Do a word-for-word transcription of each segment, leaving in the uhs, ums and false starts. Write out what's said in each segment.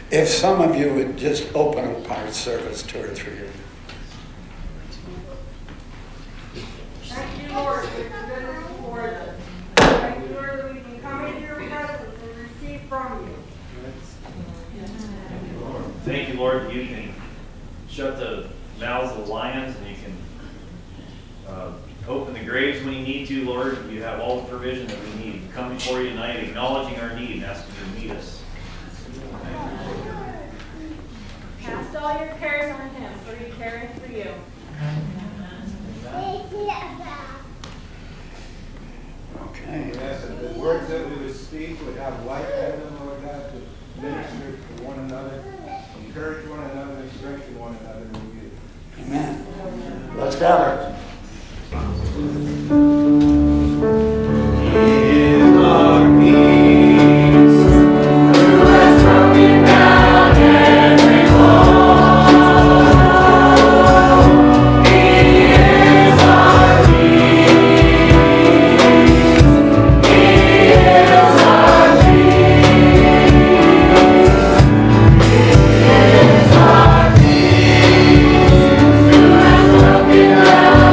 If some of you would just open up our service, two or three of you. Thank you, Lord, for your goodness toward us. Thank you, Lord, that we can come into your presence and receive from you. Thank you, Lord, that you can shut the mouths of the lions and you can uh, open the graves when you need to, Lord. You have all the provision that we need. We come before you tonight acknowledging our need and asking you to meet us. Cast all your cares on him, for he careth for you. Okay. We ask that the words that we would speak would have life in them, Lord God, to minister to one another, encourage one another, and strengthen one another in you. Amen. Let's gather. In our peace, who has broken down every wall. He is our peace. He is our peace. He is our peace. Who has broken down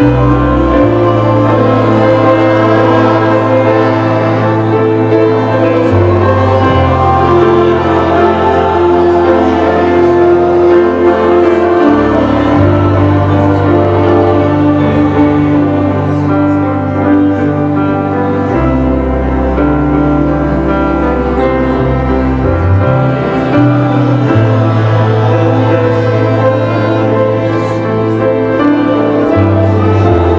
Thank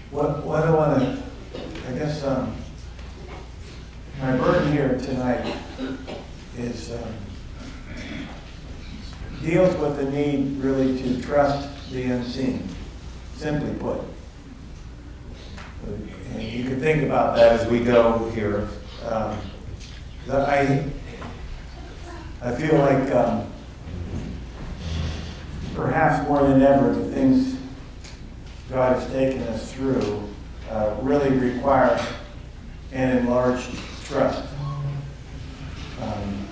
what, what I want to, I guess, um, my burden here tonight is, um, deals with the need really to trust the unseen, simply put. And you can think about that as we go here. Um, I, I feel like um, perhaps more than ever, the things God has taken us through uh, really require an enlarged trust. Um,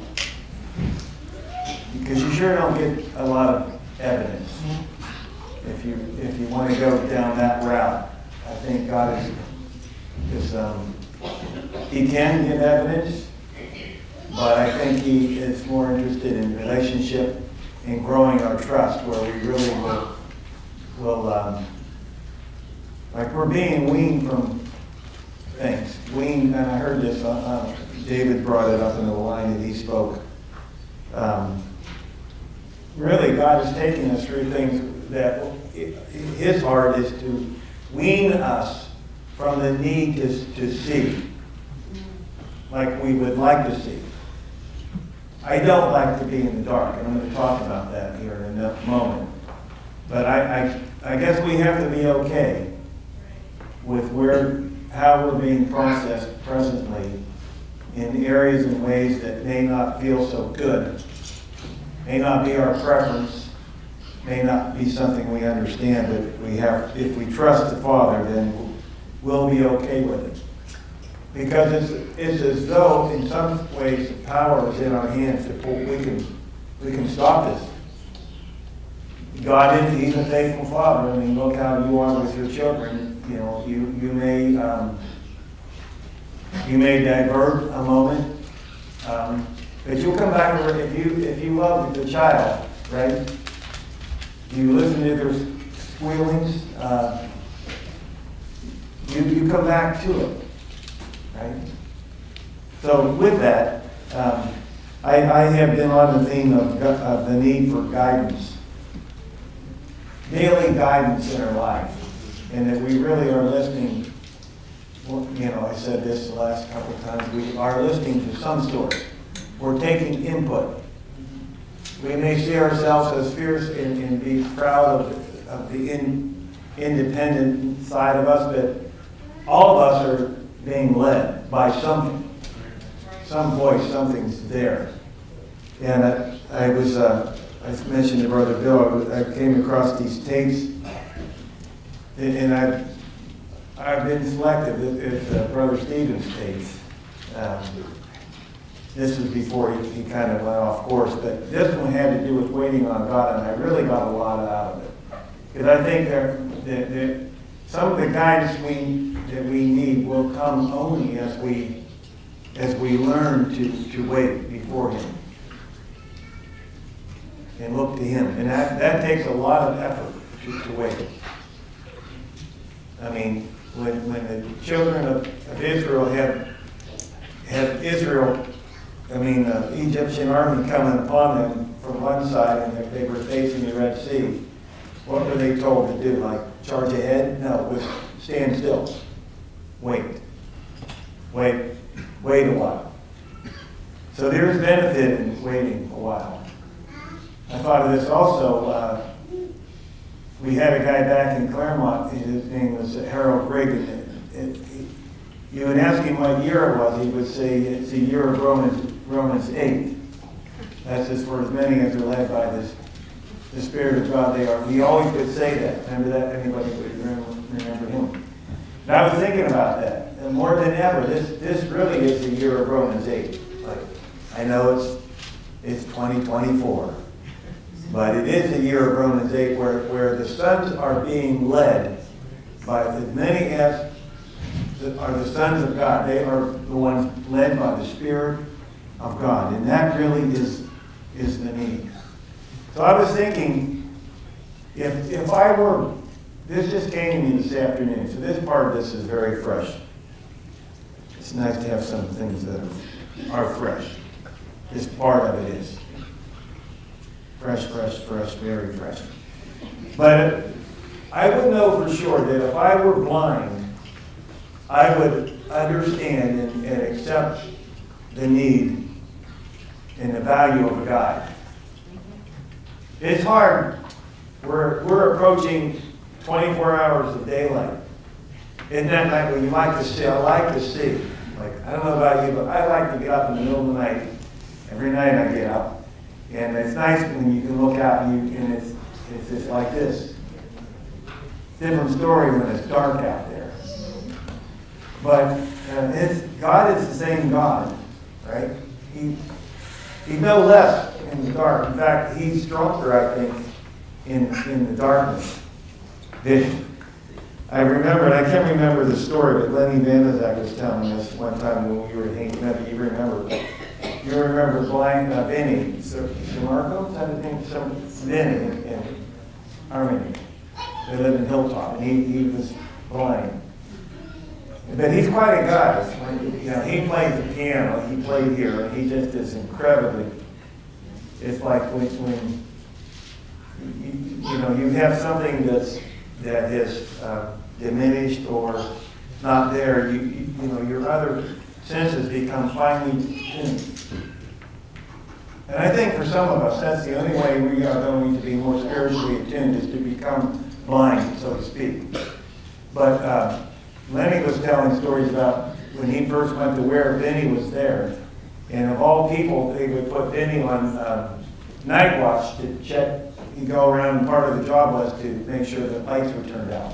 because you sure don't get a lot of evidence if you if you want to go down that route. I think God is is um, He can give evidence, but I think He is more interested in relationship and growing our trust, where we really will will um, like we're being weaned from things. Weaned, and I heard this. Uh, uh, David brought it up in the line that he spoke. Um, really, God is taking us through things that His heart is to wean us from the need to, to see like we would like to see. I don't like to be in the dark, and I'm going to talk about that here in a moment. But I, I, I guess we have to be okay with where, how we're being processed presently in areas and ways that may not feel so good, may not be our preference, may not be something we understand, but we have, if we trust the Father, then we'll be okay with it. Because it's, it's as though, in some ways, the power is in our hands to pull. We can, we can stop this. God is, He's a faithful Father. I mean, look how you are with your children. You know, you you may um, you may divert a moment, um, but you'll come back to it if you if you love the child, right? You listen to their squealings. Uh, you you come back to it. Right? So with that, um, I, I have been on the theme of, of the need for guidance, daily guidance in our life, and that we really are listening. Well, you know, I said this the last couple of times. We are listening to some sort. We're taking input. We may see ourselves as fierce and, and be proud of, of the in, independent side of us, but all of us are being led by something, some voice, something's there. And I, I was, uh, I mentioned to Brother Bill, I came across these tapes, and I've, I've been selective. It's uh, Brother Stephen's tapes. Um, this was before he, he kind of went off course, but this one had to do with waiting on God, and I really got a lot out of it. Because I think that, that, that some of the guidance we that we need will come only as we as we learn to, to wait before Him and look to Him. And that, that takes a lot of effort to, to wait. I mean, when when the children of, of Israel had had Israel, I mean, the Egyptian army coming upon them from one side, and they, they were facing the Red Sea, what were they told to do? Like charge ahead? No, it was stand still. Wait. Wait. Wait a while. So there's benefit in waiting a while. I thought of this also. Uh, we had a guy back in Claremont. His name was Harold Reagan. It, it, it, you would ask him what year it was. He would say it's the year of Romans, Romans eight. That's just for as many as are led by this, the Spirit of God they are. He always would say that. Remember that? Anybody would remember, remember him? And I was thinking about that. And more than ever, this this really is the year of Romans eight. Like, I know it's it's twenty twenty-four, but it is the year of Romans eight, where, where the sons are being led by as many as the, are the sons of God. They are the ones led by the Spirit of God, and that really is is the need. So I was thinking, if if I were This just came to me this afternoon, so this part of this is very fresh. It's nice to have some things that are, are fresh. This part of it is. Fresh, fresh, fresh, very fresh. But I would know for sure that if I were blind, I would understand and, and accept the need and the value of a guide. It's hard. We're, we're approaching twenty-four hours of daylight. Isn't that like what you like to see? I like to see. Like, I don't know about you, but I like to get up in the middle of the night. Every night I get up. And it's nice when you can look out and, you, and it's, it's just like this. Different story when it's dark out there. But uh, it's, God is the same God, right? He, he's no less in the dark. In fact, he's stronger, I think, in, in the darkness. Than, I remember, and I can't remember the story, but Lenny Vandazak was telling us one time when we were at Hank, maybe you remember. You remember blind uh, Vinny, so, Marco, is that his name? So, Vinny in, in Harmony. They lived in Hilltop, and he, he was blind. But he's quite a guy. You know, he plays the piano, he played here, and he just is incredibly, it's like when, when you, you know, you have something that's, that is uh, diminished or not there, you, you, you know, your other senses become finely tuned. And I think for some of us, that's the only way we are going to be more spiritually attuned, is to become blind, so to speak. But uh, Lenny was telling stories about when he first went to where Vinny was there. And of all people, they would put Vinny on uh, night watch to check. He'd go around, and part of the job was to make sure the lights were turned out.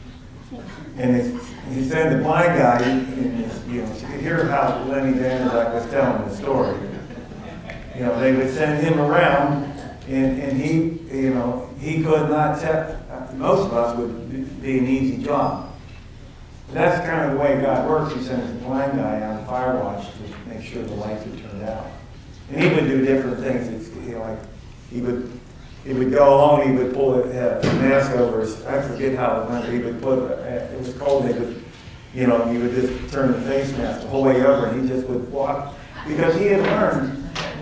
And it's, he said the blind guy, and, you know, you could hear how Lenny Vandazak was telling the story. You know, they would send him around, and, and he, you know, he could not tell. Most of us would be an easy job. But that's kind of the way God works. He sends the blind guy on fire watch to make sure the lights are turned out. And he would do different things. It's, you know, like he would, he would go alone. He would pull a, a mask over his. I forget how it went. He would put. A, it was cold. He would, you know, he would just turn the face mask the whole way over, and he just would walk because he had learned.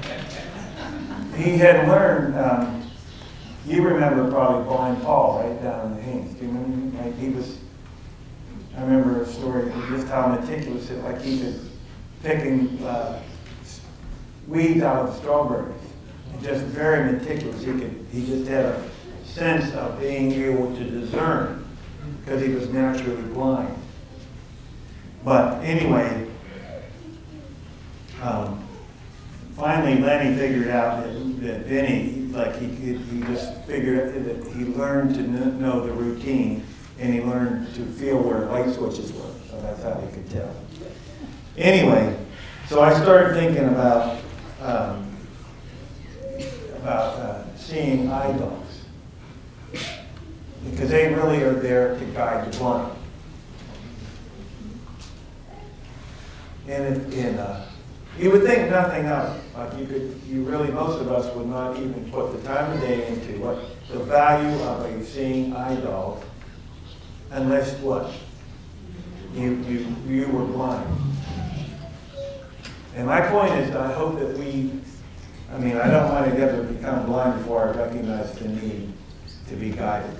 He had learned. Um, you remember probably Blind Paul, right down in the Haynes. Do you remember him? Like he was. I remember a story of just how meticulous it, like he was picking uh, weeds out of strawberries. Just very meticulous. He could. He just had a sense of being able to discern because he was naturally blind. But anyway, um, finally Lenny figured out that, that Vinny, like he he just figured that he learned to know the routine. And he learned to feel where light switches were. So that's how he could tell. Anyway, so I started thinking about um, about uh, seeing eye dogs. Because they really are there to guide the blind. And, it, and uh, you would think nothing of it. Like you could, you really, most of us would not even put the time of day into what the value of a seeing eye dog. Unless what? You, you, you were blind. And my point is, I hope that we, I mean, I don't want to ever become blind before I recognize the need to be guided.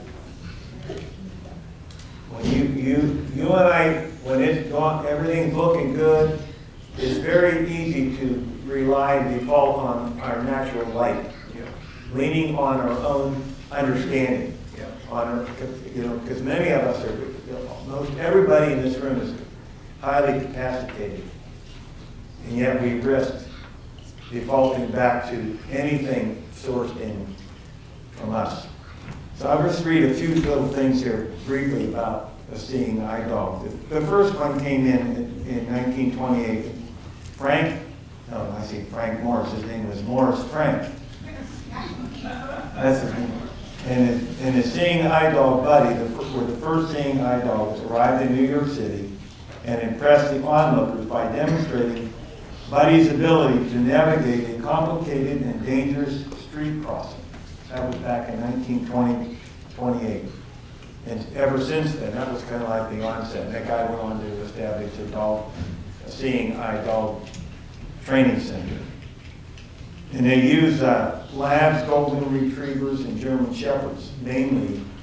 When you, you, you and I, when it's gone, everything's looking good, it's very easy to rely and default on our natural light, yeah. Leaning on our own understanding. On our, you know, because many of us are, you know, most everybody in this room is highly capacitated, and yet we risk defaulting back to anything sourced in from us. So I'll just read a few little things here briefly about a seeing eye dog. The, the first one came in in, in nineteen twenty-eight. Frank, no, I see Frank Morris. His name was Morris Frank. That's his name. And his, and his seeing eye dog Buddy, the, were the first seeing eye dogs, arrived in New York City and impressed the onlookers by demonstrating Buddy's ability to navigate a complicated and dangerous street crossing. That was back in nineteen twenty, twenty-eight. And ever since then, that was kind of like the onset. And that guy went on to establish a dog, a seeing eye dog training center. And they use uh, labs, golden retrievers, and German shepherds, mainly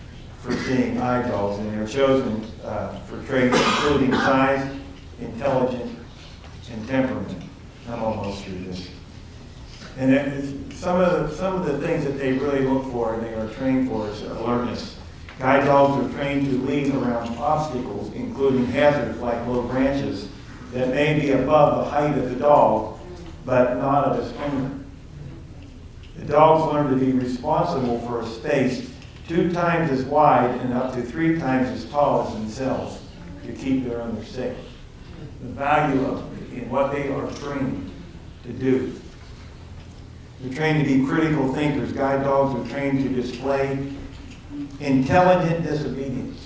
for seeing eye dogs, and they're chosen uh, for traits including size, intelligence, and temperament. I'm almost through this. And it is, some of the some of the things that they really look for and they are trained for is alertness. Guide dogs are trained to lead around obstacles, including hazards like low branches that may be above the height of the dog, but not of its owner. The dogs learn to be responsible for a space two times as wide and up to three times as tall as themselves to keep their owner safe. The value of it in what they are trained to do. They're trained to be critical thinkers. Guide dogs are trained to display intelligent disobedience.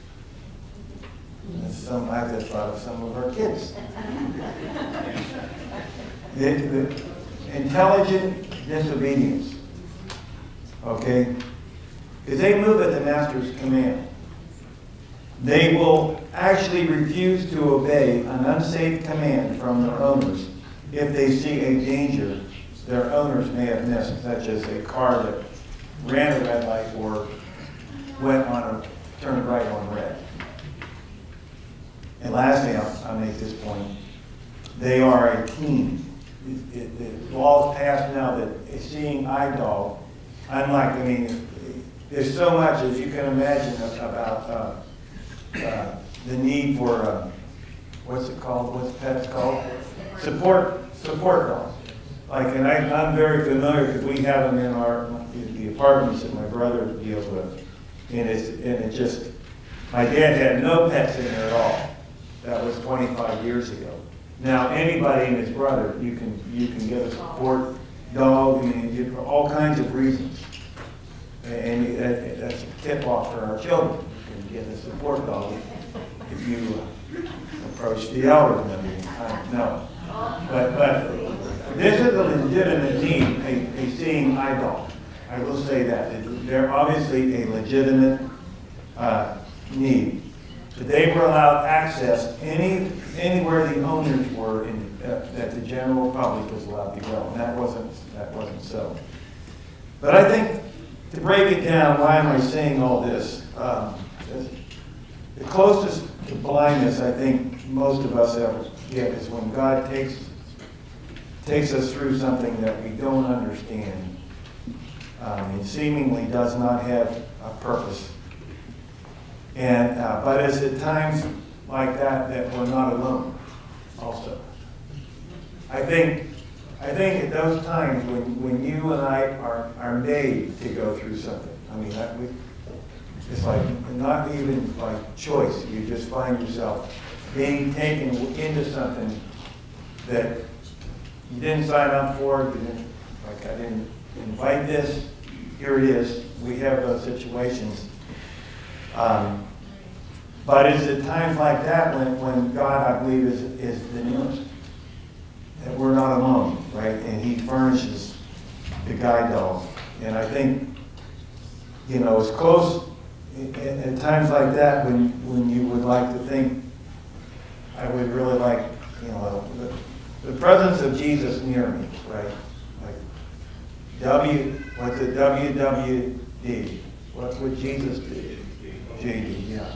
And some, I just thought of some of our kids. the, the intelligent disobedience. Okay? Because they move at the master's command. They will actually refuse to obey an unsafe command from their owners if they see a danger their owners may have missed, such as a car that ran a red light or went on a turned right on red. And lastly, I'll, I'll make this point. They are a team. It, it, the law is passed now that a seeing eye dog, unlike, I mean, there's so much, as you can imagine, about uh, uh, the need for, uh, what's it called, what's pets called? Support, support dogs. Like, and I, I'm very familiar because we have them in our, the apartments that my brother deals with. And it's, and it just, my dad had no pets in there at all. That was twenty-five years ago. Now, anybody and his brother, you can, you can get a support dog, I mean, you- for all kinds of reasons. And that, that's a tip-off for our children. You can get a support dog if you uh, approach the elderly. I mean, I- no. But, but this is a legitimate need, a, a seeing eye dog. I will say that. They're obviously a legitimate uh, need. But they were allowed access any anywhere the owners were in, uh, that the general public was allowed to go. And that wasn't, that wasn't so. But I think, to break it down, why am I saying all this? Um, the closest to blindness I think most of us ever get is when God takes takes us through something that we don't understand um, and seemingly does not have a purpose. And uh, but it's at times like that that we're not alone. Also, I think I think at those times when, when you and I are are made to go through something. I mean, that we, it's like not even like choice. You just find yourself being taken into something that you didn't sign up for. You didn't, like I didn't invite this. Here it is. We have those situations. Um, but it's at times like that when, when God, I believe, is is the nearest. That we're not alone, right? And He furnishes the guide dog. And I think, you know, it's close at, at times like that when when you would like to think, I would really like, you know, the, the presence of Jesus near me, right? Like W, what's it, W W D? What would Jesus do? J D, yeah.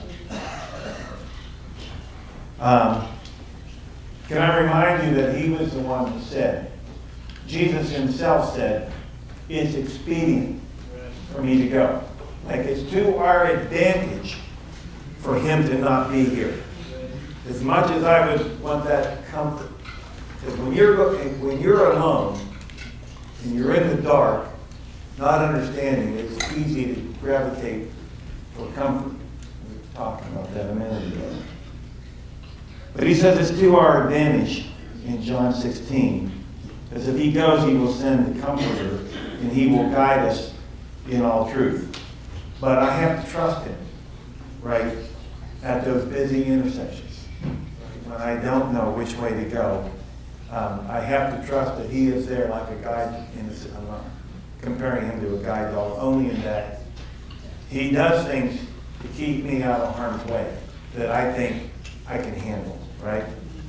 Um, can I remind you that He was the one who said, Jesus Himself said, it's expedient for me to go. Like it's to our advantage for Him to not be here. As much as I would want that comfort. Because when you're, when you're alone and you're in the dark, not understanding, it's easy to gravitate for comfort. We were talking about that a minute ago. But He says it's to our advantage in John sixteen. Because if He goes, He will send the Comforter and He will guide us in all truth. But I have to trust Him, right, at those busy intersections. When I don't know which way to go, um, I have to trust that He is there like a guide. In the, I'm not comparing Him to a guide dog, only in that He does things to keep me out of harm's way that I think I can handle, right?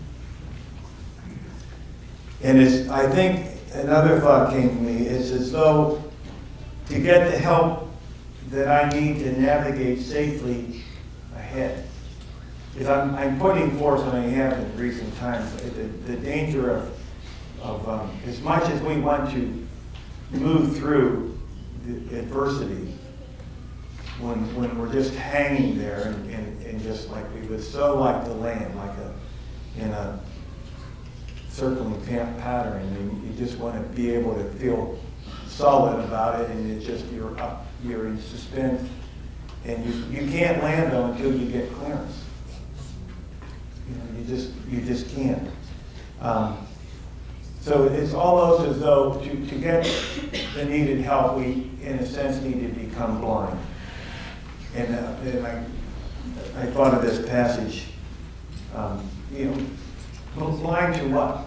And it's, I think another thought came to me. It's as though to get the help that I need to navigate safely ahead. Because I'm, I'm putting forth, and I have in recent times, the, the danger of, of um, as much as we want to move through the adversity, when, when we're just hanging there and, and, and just like we would so like the land, like a, in a circling pa- pattern, and you just want to be able to feel solid about it, and it just, you're up, you're in suspense, and you, you can't land on until you get clearance. You know, you just, you just can't. Um, so it's almost as though to, to get the needed help, we, in a sense, need to become blind. And, uh, and I, I thought of this passage, um, you know, blind to what?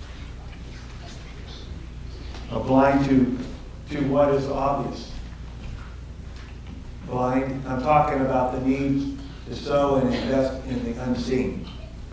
Uh, blind to, to what is obvious. Blind, I'm talking about the need to sow and invest in the unseen.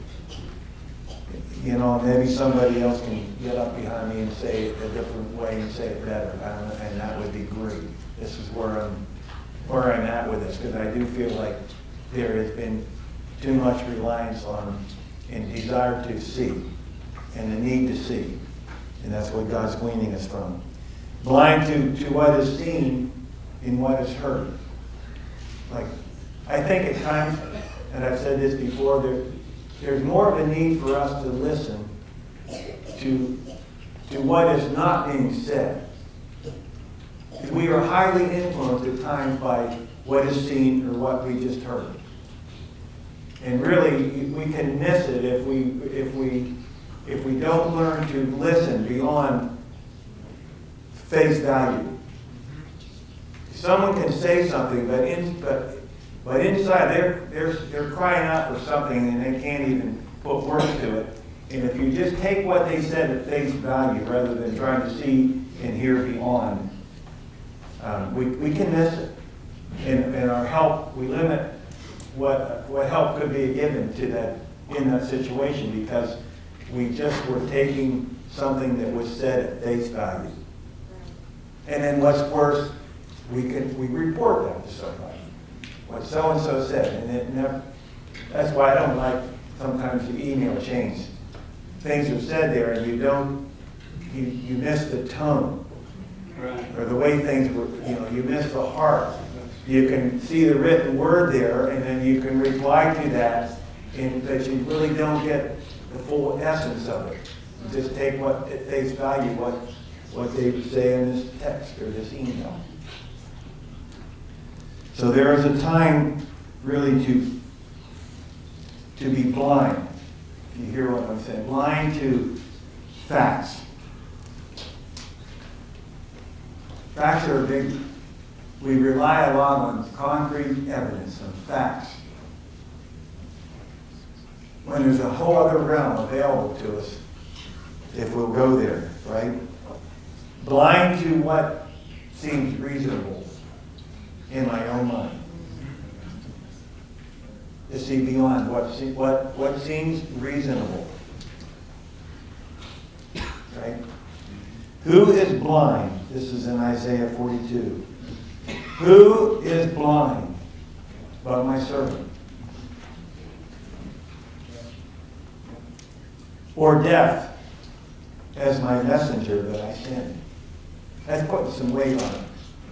You know, maybe somebody else can get up behind me and say it a different way and say it better, I don't know, and that would be great. This is where I'm, where I'm at with this, because I do feel like there has been too much reliance on and desire to see, and the need to see, and that's what God's weaning us from. Blind to, to what is seen in what is heard. Like, I think at times, and I've said this before, there, there's more of a need for us to listen to, to what is not being said. We are highly influenced at times by what is seen or what we just heard. And really, we can miss it if we, if we, if we don't learn to listen beyond face value. Someone can say something, but in, but but inside they're they're they're crying out for something, and they can't even put words to it. And if you just take what they said at face value, rather than trying to see and hear beyond, um, we we can miss it. And and our help, we limit what what help could be given to that in that situation, because we just were taking something that was said at face value. And then what's worse, we can we report that to somebody. What so and so said, and it never. That's why I don't like sometimes the email chains. Things are said there, and you don't. You you miss the tone, right, or the way things were. You know, you miss the heart. You can see the written word there, and then you can reply to that, and that you really don't get the full essence of it. You just take what at face value what what they say in this text or this email. So there is a time really to, to be blind, if you hear what I'm saying, blind to facts. Facts are a big, we rely a lot on concrete evidence and facts, when there's a whole other realm available to us if we'll go there, right? Blind to what seems reasonable in my own mind. To see beyond what se- what what seems reasonable. Right? Who is blind? This is in Isaiah forty-two. Who is blind but my servant? Or deaf as my messenger that I send? That's putting some weight on it.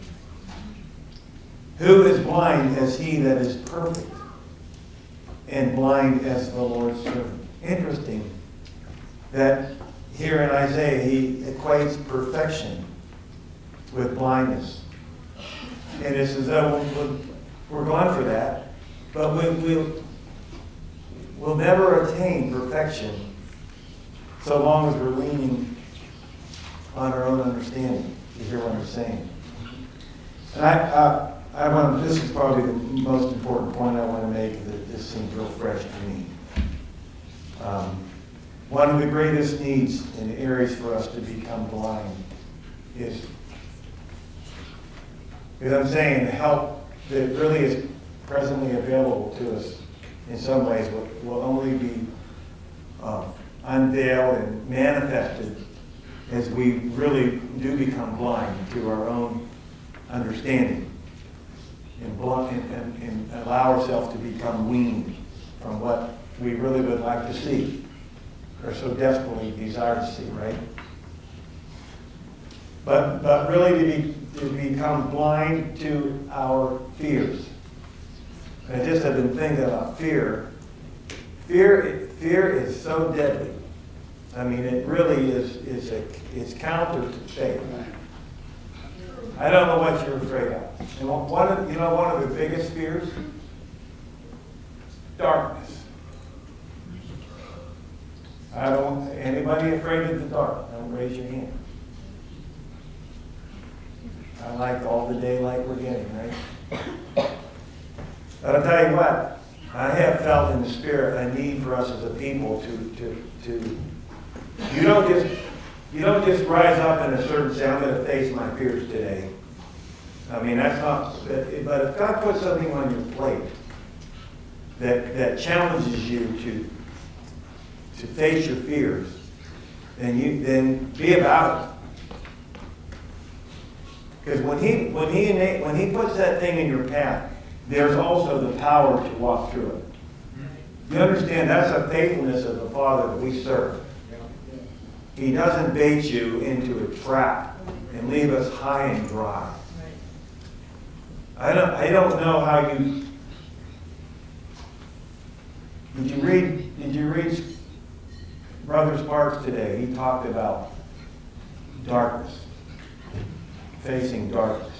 Who is blind as he that is perfect, and blind as the Lord's servant? Interesting that here in Isaiah he equates perfection with blindness. And it's as though we're going for that, but we, we'll, we'll never attain perfection so long as we're leaning on our own understanding. You hear what I'm saying? And I, uh, I want. This is probably the most important point I want to make. That this seems real fresh to me. Um, one of the greatest needs and areas for us to become blind is, because I'm saying, the help that really is presently available to us in some ways will, will only be uh, unveiled and manifested as we really do become blind to our own understanding. and, blunt, and, and, and allow ourselves to become weaned from what we really would like to see, or so desperately desire to see, right? But, but really to, be, to become blind to our fears. And I just have been thinking about fear. Fear, fear is so deadly. I mean, it really is, is a, it's counter to faith. I don't know what you're afraid of. And one of, you know, one of the biggest fears? Darkness. I don't, anybody afraid of the dark? Don't raise your hand. I like all the daylight we're getting, right? But I'll tell you what, I have felt in the spirit a need for us as a people to, to, to, you don't just, you don't just rise up in a certain say, I'm going to face my fears today. I mean, that's not, but, but if God puts something on your plate that, that challenges you to, to face your fears, then you, then be about it. Because when he, when he, when he puts that thing in your path, there's also the power to walk through it. You understand, that's a faithfulness of the Father that we serve. He doesn't bait you into a trap and leave us high and dry. I don't, I don't know how you, did you read, did you read Brother Sparks today? He talked about darkness, facing darkness.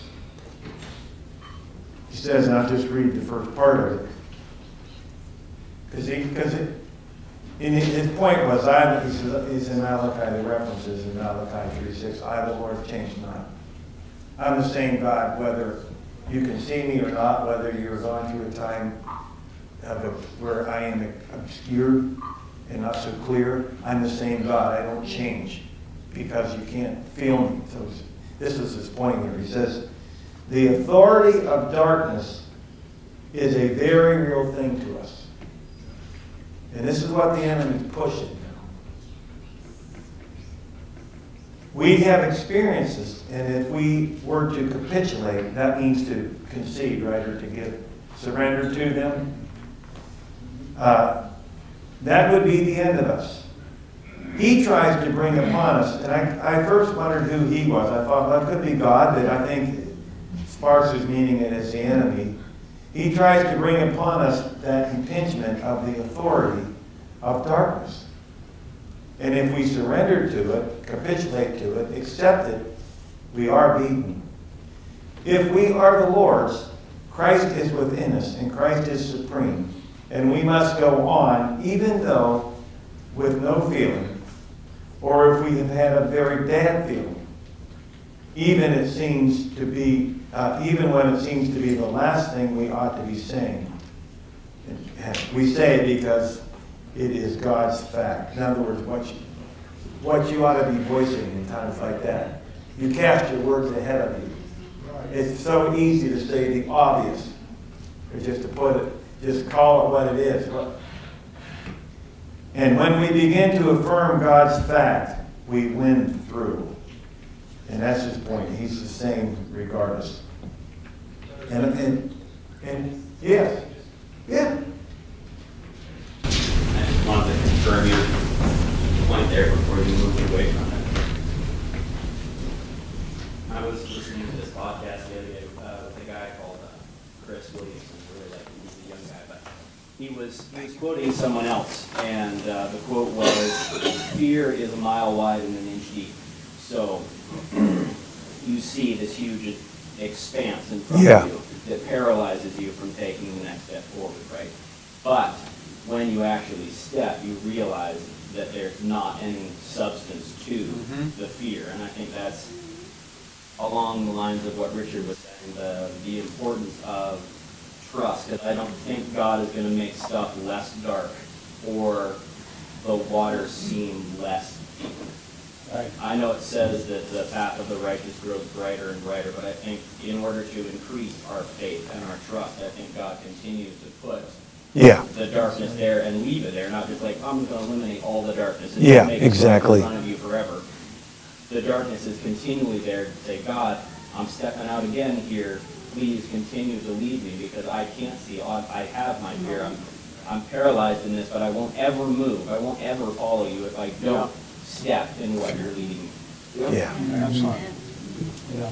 He says, and I'll just read the first part of it. Because he, because it, in his point was, I, he says, he's in Malachi, the references in Malachi three six, I, the Lord, change not. I'm the same God, whether you can see me or not, whether you're going through a time of a, where I am obscured and not so clear. I'm the same God. I don't change because you can't feel me. So this is his point here. He says, the authority of darkness is a very real thing to us. And this is what the enemy is pushing now. We have experiences, and if we were to capitulate, that means to concede, right, or to give surrender to them. Uh, that would be the end of us. He tries to bring upon us, and I, I first wondered who he was. I thought, well, it could be God, but I think Sparks is meaning it as the enemy. He tries to bring upon us that impingement of the authority of darkness. And if we surrender to it, capitulate to it, accept it, we are beaten. If we are the Lord's, Christ is within us, and Christ is supreme. And we must go on, even though with no feeling, or if we have had a very bad feeling, even it seems to be, uh, even when it seems to be the last thing we ought to be saying. We say it because it is God's fact. In other words, what you, what you ought to be voicing in times like that. You cast your words ahead of you. It's so easy to say the obvious, or just to put it, just call it what it is. And when we begin to affirm God's fact, we win through. And that's his point. He's the same regardless. And, and, and yes, yeah. I just wanted to confirm your point there before you moved away from it. I was listening to this podcast the other day uh, with a guy called uh, Chris Williamson. Really like him. He's a young guy, but he was he was quoting someone else, and uh, the quote was, "Fear is a mile wide and an inch deep." So you see this huge expanse in front Yeah. of you that paralyzes you from taking the next step forward, right? But when you actually step, you realize that there's not any substance to mm-hmm. the fear. And I think that's along the lines of what Richard was saying, the, the importance of trust. Because I don't think God is going to make stuff less dark or the waters seem less deep. Right. I know it says that the path of the righteous grows brighter and brighter, but I think in order to increase our faith and our trust, I think God continues to put Yeah. the darkness there and leave it there, not just like, I'm going to eliminate all the darkness and Yeah, make exactly. it in front of you forever. The darkness is continually there to say, God, I'm stepping out again here. please continue to lead me because I can't see. I I have my fear. I'm, I'm paralyzed in this, but I won't ever move. I won't ever follow you if I don't step in what you're leading me. Yeah. Absolutely. Yeah.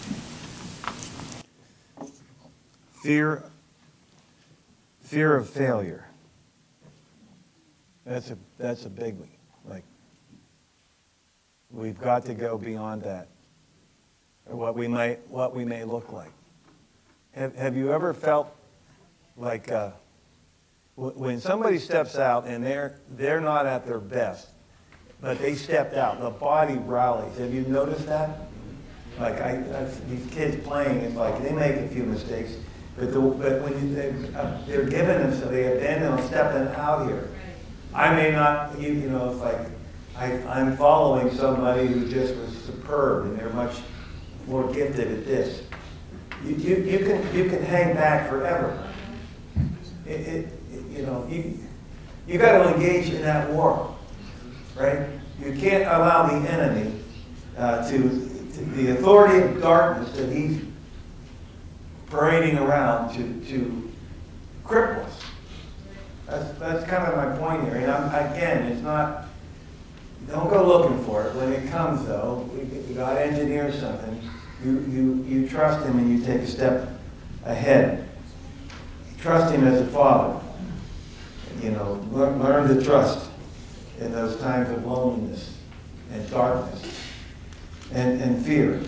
Fear, fear of failure. That's a, that's a big one. Like, we've got to go beyond that. Or what we might, what we may look like. Have, have you ever felt like uh, w- when somebody steps out and they're, they're not at their best, but they stepped out, the body rallies. Have you noticed that? Like I, I've, these kids playing, it's like they make a few mistakes, but, the, but when you, they, uh, they're giving them, so they abandon them stepping out here. I may not, you, you know, it's like I, I'm following somebody who just was superb and they're much more gifted at this. You, you, you can you can hang back forever. It, it, it, you know you you got to engage in that war, right? You can't allow the enemy uh, to, to the authority of darkness that he's parading around to to cripple us. That's that's kind of my point here. And I'm, again, it's not. Don't go looking for it. When it comes, though, we, we God engineers something. You, you, you trust him and you take a step ahead. Trust him as a father. You know, learn, learn to trust in those times of loneliness and darkness and, and fear.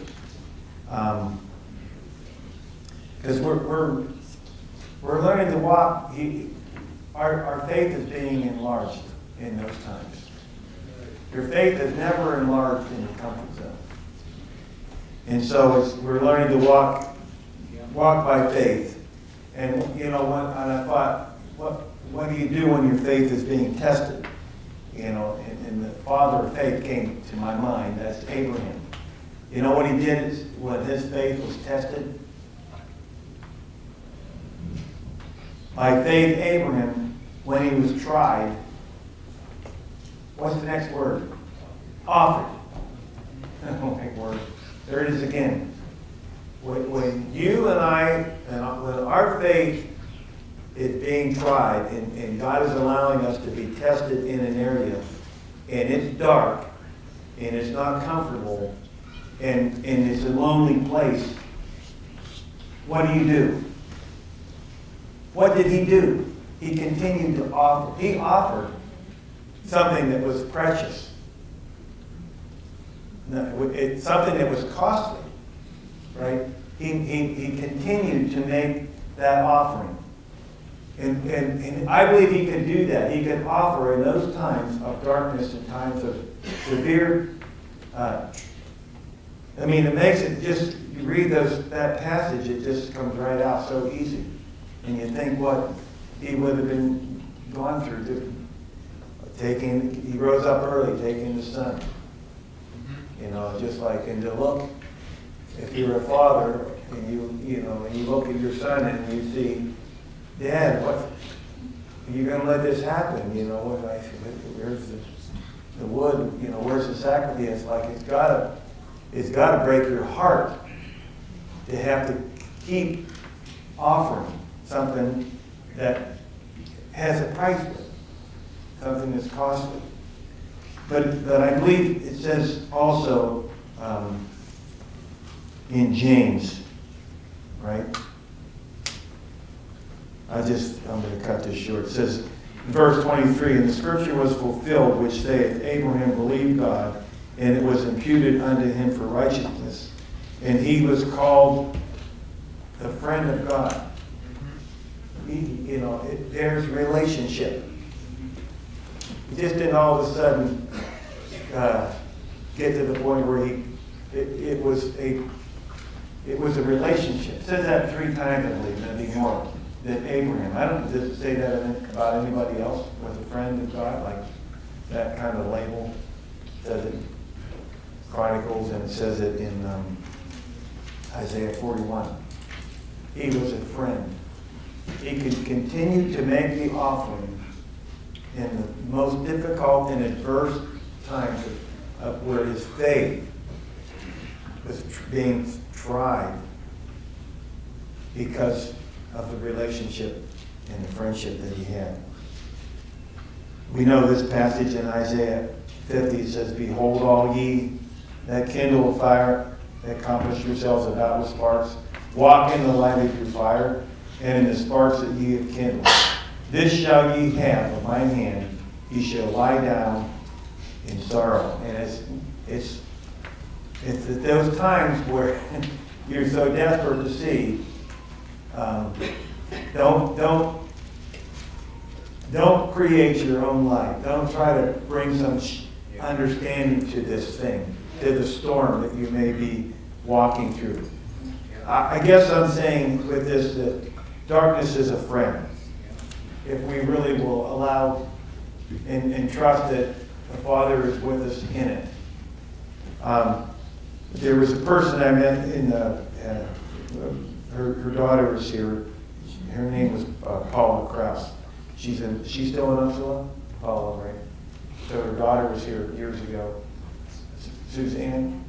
Because um, we're, we're, we're learning to walk. He, our, our faith is being enlarged in those times. Your faith is never enlarged in your comfort zone. And so it's, we're learning to walk, walk by faith. And you know, when, and I thought, what, what do you do when your faith is being tested? You know, and, and the father of faith came to my mind. That's Abraham. You know what he did is, when his faith was tested? By faith, Abraham, when he was tried, what's the next word? Offered. Oh my word. There it is again. When, when you and I, and when our faith is being tried, and, and God is allowing us to be tested in an area, and it's dark, and it's not comfortable, and, and it's a lonely place, what do you do? What did he do? He continued to offer. He offered something that was precious. It's something that was costly, right? He, he, he continued to make that offering. And, and, and I believe he could do that. He could offer in those times of darkness and times of severe, uh, I mean, it makes it just, you read those that passage, it just comes right out so easy. And you think what he would have been gone through, to, taking, he rose up early, taking the sun. You know, just like, and to look, if you're a father and you, you know, and you look at your son and you see, Dad, what, are you going to let this happen? You know, what, I, where's the, the wood? You know, where's the sacrifice? Like, it's got to, it's got to break your heart to have to keep offering something that has a price with it, something that's costly. But, but I believe it says also um, in James, right? I just, I'm going to cut this short. It says, in verse twenty-three, and the scripture was fulfilled, which saith, Abraham believed God, and it was imputed unto him for righteousness. And he was called the friend of God. He, you know, it, there's relationship. He just didn't all of a sudden uh, get to the point where he, it, it was a, it was a relationship. It says that three times, I believe, maybe more, than Abraham. I don't, does it say that about anybody else was a friend of God, like that kind of label? It says it in Chronicles, and it says it in um, Isaiah forty-one. He was a friend. He could continue to make the offering in the most difficult and adverse times of, of where his faith was tr- being tried. because of the relationship and the friendship that he had. We know this passage in Isaiah fifty says, "Behold, all ye that kindle a fire, that accomplish yourselves about with sparks, walk in the light of your fire, and in the sparks that ye have kindled. This shall ye have of mine hand, ye shall lie down in sorrow." And it's it's it's at those times where you're so desperate to see. Um, don't don't don't create your own light. Don't try to bring some understanding to this thing, to the storm that you may be walking through. I, I guess I'm saying with this that darkness is a friend. If we really will allow and, and trust that the Father is with us in it. Um, there was a person I met in the, uh, her, her daughter was here. Her name was uh, Paula Krause. She's in, she's still in Upsala? Paula, right? So her daughter was here years ago. Suzanne?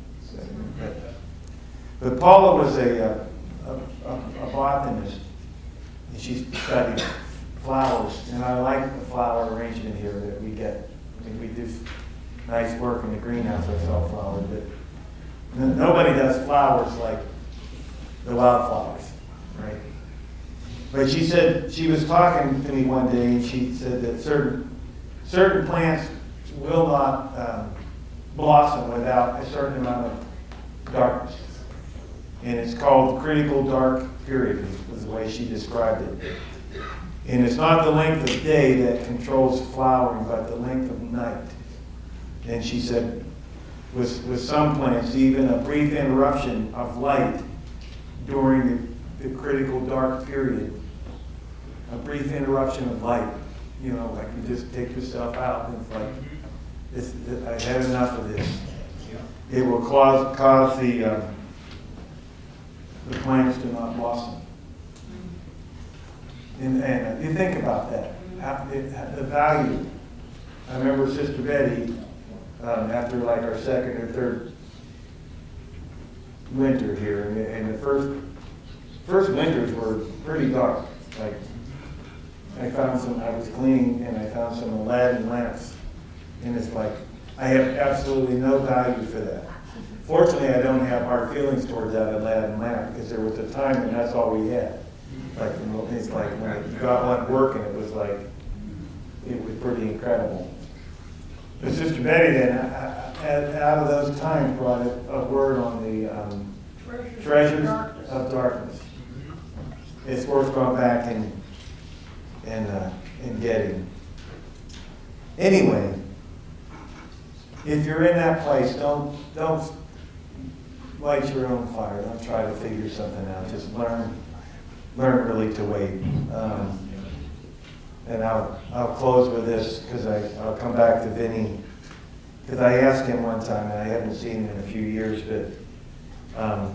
But Paula was a, a, a, a botanist. And she studied flowers. And I like the flower arrangement here that we get. I mean, we do nice work in the greenhouse with all flowers, but nobody does flowers like the wildflowers, right? But she said, she was talking to me one day, and she said that certain certain plants will not um, blossom without a certain amount of darkness. And it's called critical dark period, was the way she described it. And it's not the length of day that controls flowering, but the length of night. And she said, with, with some plants, even a brief interruption of light during the, the critical dark period, a brief interruption of light, you know, like you just take yourself out and it's like, this, this, I had enough of this. It will cause, cause the, uh, the plants to not blossom. And, and you think about that, how, it, the value. I remember Sister Betty, um, after like our second or third winter here, and, and the first first winters were pretty dark. Like I found some, I was cleaning and I found some Aladdin lamps, and it's like I have absolutely no value for that. Fortunately, I don't have hard feelings towards that Aladdin lamp because there was a time when that's all we had. Like it's like when you got one working, it was like it was pretty incredible. But Sister Betty then, out of those times, brought a, a word on the um, treasures of darkness. It's worth going back and and uh, and getting. Anyway, if you're in that place, don't don't light your own fire. Don't try to figure something out. Just learn. Learn really to wait. Um, and I'll, I'll close with this because I'll come back to Vinny. Because I asked him one time, and I haven't seen him in a few years, but um,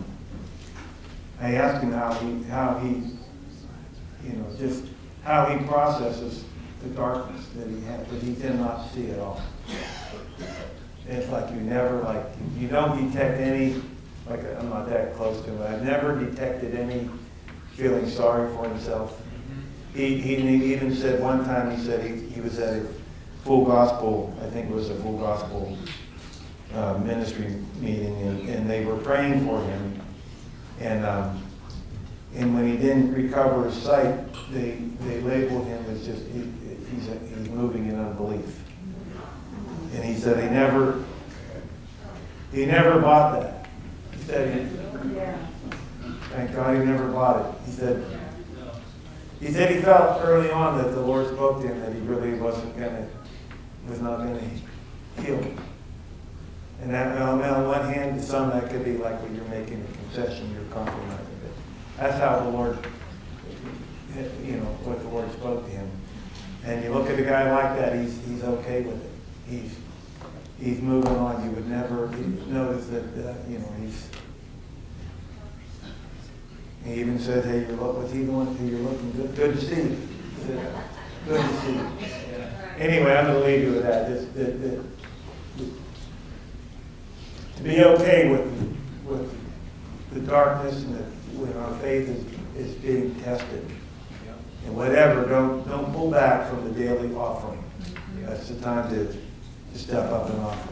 I asked him how he, how he, you know, just how he processes the darkness that he had, but he did not see it all. It's like you never, like, you don't detect any, like I'm not that close to him, but I've never detected any feeling sorry for himself. He, he even said one time, he said he, he was at a full gospel, I think it was a full gospel uh, ministry meeting, and, and they were praying for him. And um, and when he didn't recover his sight, they they labeled him as just, he, he's, a, he's moving in unbelief. And he said he never, he never bought that. He said he, thank God he never bought it. He said, he said he felt early on that the Lord spoke to him that he really wasn't gonna, was not gonna heal him. And that, on one hand, to some that could be like when you're making a concession, you're compromising. But that's how the Lord, you know, what the Lord spoke to him. And you look at a guy like that, he's he's okay with it. He's he's moving on. You would never notice that, uh, you know, he's. He even said, "Hey, you're look, what's he doing? Hey, you're looking good. Good to see you." He said, "Good to see you." Anyway, I'm going to leave you with that. This, that, that, to be okay with with the darkness and the when our faith is, is being tested. And whatever, don't, don't pull back from the daily offering. That's the time to, to step up and offer.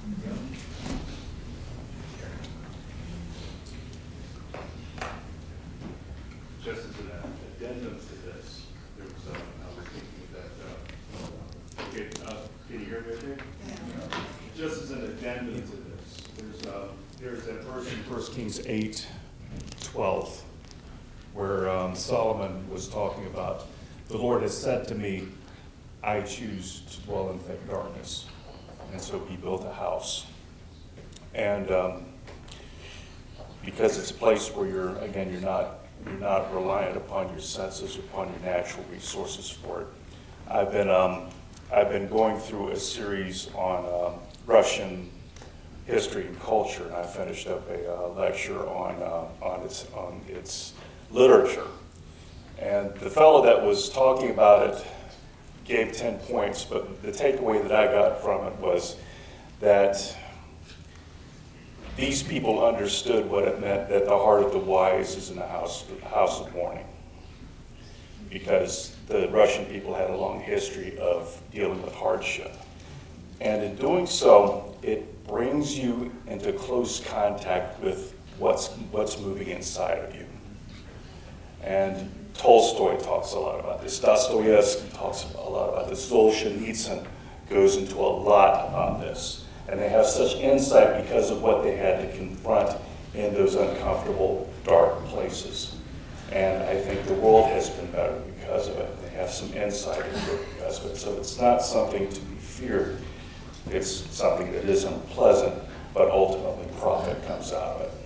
Just as an addendum to this, there was, uh, I was thinking that, uh, okay, uh, can you hear me okay? Yeah. Just as an addendum to this, there's, uh, there's that verse in First Kings eight, twelve, where um, Solomon was talking about, the Lord has said to me, I choose to dwell in thick darkness. And so he built a house. And um, because it's a place where you're, again, you're not, you're not reliant upon your senses, upon your natural resources for it. I've been, um, I've been going through a series on um, Russian history and culture, and I finished up a uh, lecture on, uh, on, its, on its literature. And the fellow that was talking about it gave ten points, but the takeaway that I got from it was that these people understood what it meant that the heart of the wise is in the house, house of mourning. Because the Russian people had a long history of dealing with hardship. And in doing so, it brings you into close contact with what's, what's moving inside of you. And Tolstoy talks a lot about this. Dostoevsky talks a lot about this. Solzhenitsyn goes into a lot about this. And they have such insight because of what they had to confront in those uncomfortable, dark places. And I think the world has been better because of it. They have some insight into it because of it. So it's not something to be feared. It's something that is unpleasant, but ultimately profit comes out of it.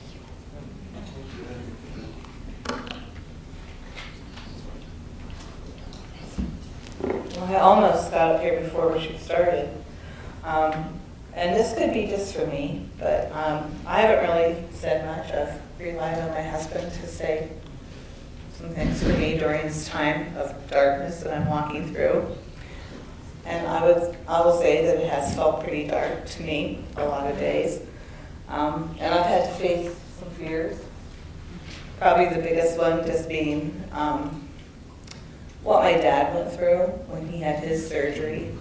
Well, I almost got up here before we started. Um, and this could be just for me, but um, I haven't really said much. I've relied on my husband to say some things for me during this time of darkness that I'm walking through. And I would, I will say that it has felt pretty dark to me a lot of days. Um, and I've had to face some fears. Probably the biggest one just being um, what my dad went through when he had his surgery.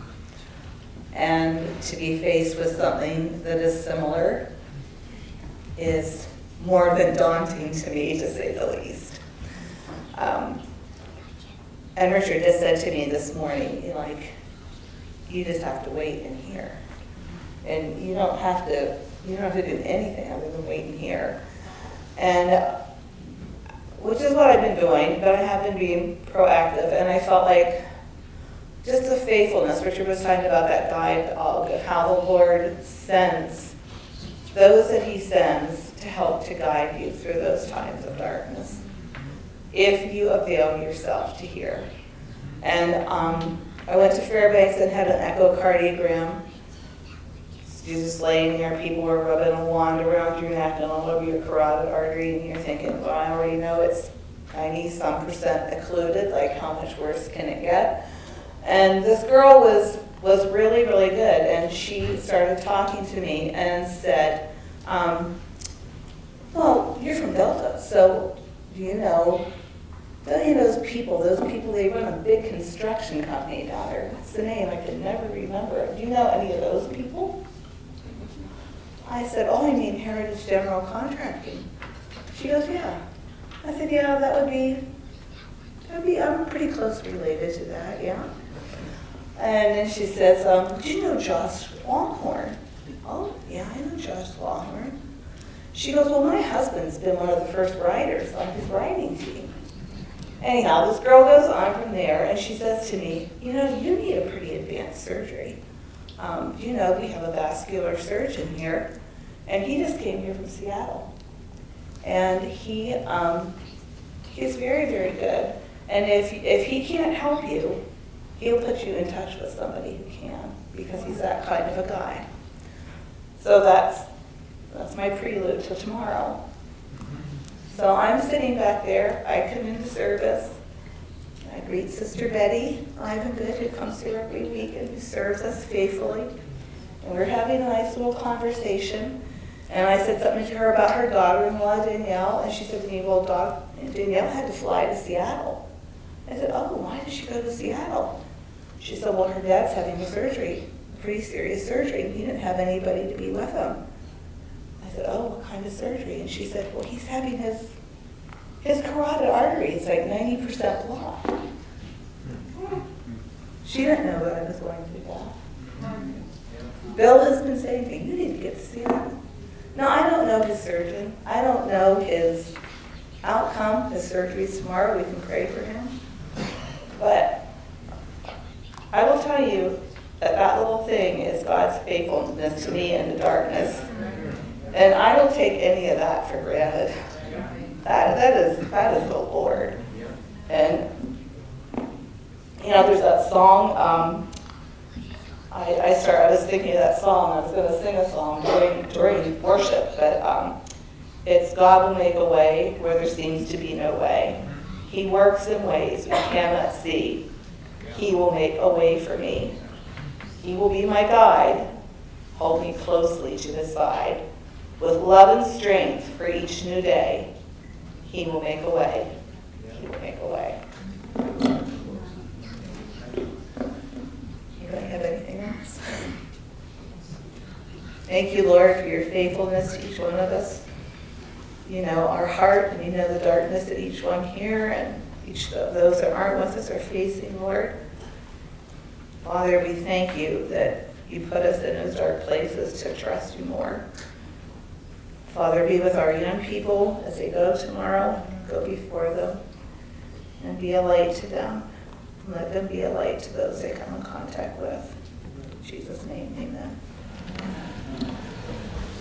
And to be faced with something that is similar is more than daunting to me, to say the least. Um, and Richard just said to me this morning, like, you just have to wait in here. And you don't have to, you don't have to do anything other than wait in here. And, uh, which is what I've been doing, but I have been being proactive. And I felt like just the faithfulness, Richard was talking about that guide dog, of how the Lord sends those that he sends to help to guide you through those times of darkness, if you avail yourself to hear. And um, I went to Fairbanks and had an echocardiogram. You're just laying there, people were rubbing a wand around your neck and all over your carotid artery, and you're thinking, well, I already know it's ninety some percent occluded, like how much worse can it get? And this girl was, was really, really good, and she started talking to me and said, um, well, you're from Delta, so do you know, don't you know those people, those people, they run a big construction company down there. What's the name? I could never remember. Do you know any of those people? I said, oh, you mean Heritage General Contracting? She goes, yeah. I said, yeah, that would be, that would be, I'm pretty close related to that, yeah. And then she says, um, do you know Josh Longhorn? Oh, yeah, I know Josh Longhorn. She goes, well, my husband's been one of the first writers on his writing team. Anyhow, this girl goes on from there, and she says to me, you know, you need a pretty advanced surgery. Um, you know, we have a vascular surgeon here, and he just came here from Seattle. And he, um, he's very, very good. And if, if he can't help you, he'll put you in touch with somebody who can, because he's that kind of a guy. So that's, that's my prelude to tomorrow. So I'm sitting back there. I come into service. I greet Sister Betty Ivangood, who comes here every week and who serves us faithfully. And we're having a nice little conversation. And I said something to her about her daughter-in-law, Danielle, and she said to me, well, Doc, Danielle had to fly to Seattle. I said, oh, why did she go to Seattle? She said, well, her dad's having a surgery, a pretty serious surgery, and he didn't have anybody to be with him. I said, oh, what kind of surgery? And she said, well, he's having his, his carotid artery is like ninety percent blocked. She didn't know that I was going through that. Bill has been saying to me, you need to get to Seattle. No, I don't know his surgeon. I don't know his outcome. His surgery's tomorrow. We can pray for him. But I will tell you that that little thing is God's faithfulness to me in the darkness. And I don't take any of that for granted. That, that is that is the Lord. And, you know, there's that song, um, I, I started, I was thinking of that song. I was going to sing a song during, during worship, but um, it's God will make a way where there seems to be no way. He works in ways we cannot see. He will make a way for me. He will be my guide. Hold me closely to his side. With love and strength for each new day, he will make a way. He will make a way. Anybody have anything else? Thank you, Lord, for your faithfulness to each one of us. You know our heart, and you know the darkness that each one here and each of those that aren't with us are facing, Lord. Father, we thank you that you put us in those dark places to trust you more. Father, be with our young people as they go tomorrow. Go before them and be a light to them. Let them be a light to those they come in contact with. In Jesus' name, amen.